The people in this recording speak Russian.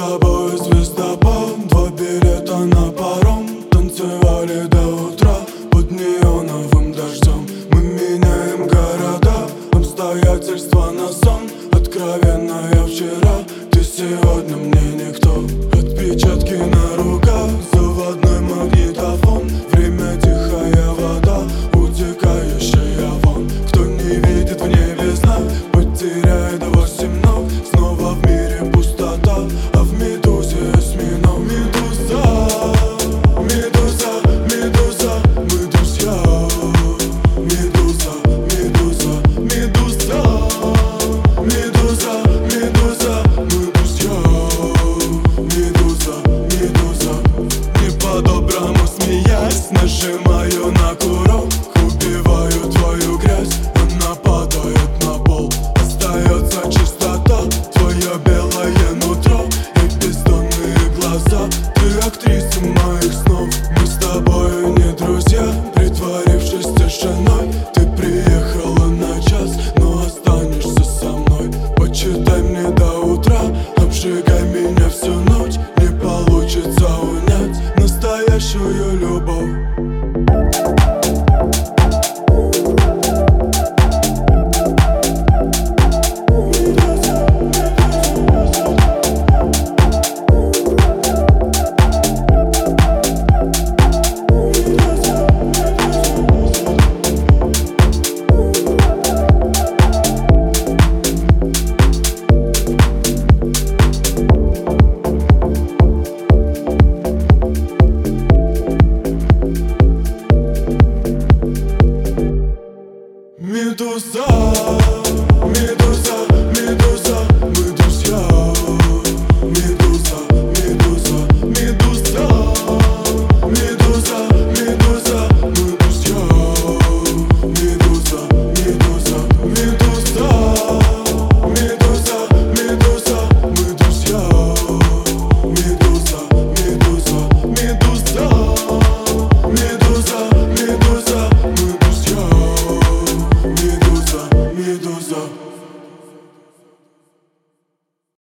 тобой звездопад, 2 билета на паром. Танцевали до утра под неоновым дождем. Мы меняем города, обстоятельства на сон. Откровенная вчера, ты сегодня мне никто. Отпечатки на руках, заводной магнитофон. Время тихая вода, утекающая вон. Кто не видит в небе знак, потеряет 8 ног. Снова в мире пустота, а в медузе осьминог. Медуза, медуза, медуза, мы друзья. Медуза, медуза, медуза, медуза, медуза, мы друзья. Медуза, медуза, не по-доброму смеясь, нажимаю на курок. Убиваю твою грязь, она падает на пол. Остается чистота, твое белое нутро и бездонные глаза. Ты актриса моих снов. Мы с тобой не друзья, притворившись тишиной. Ты приехала на час, но останешься со мной. Почитай мне до утра, обжигай меня всю ночь. Не получится унять настоящую любовь. Медуза, медуза.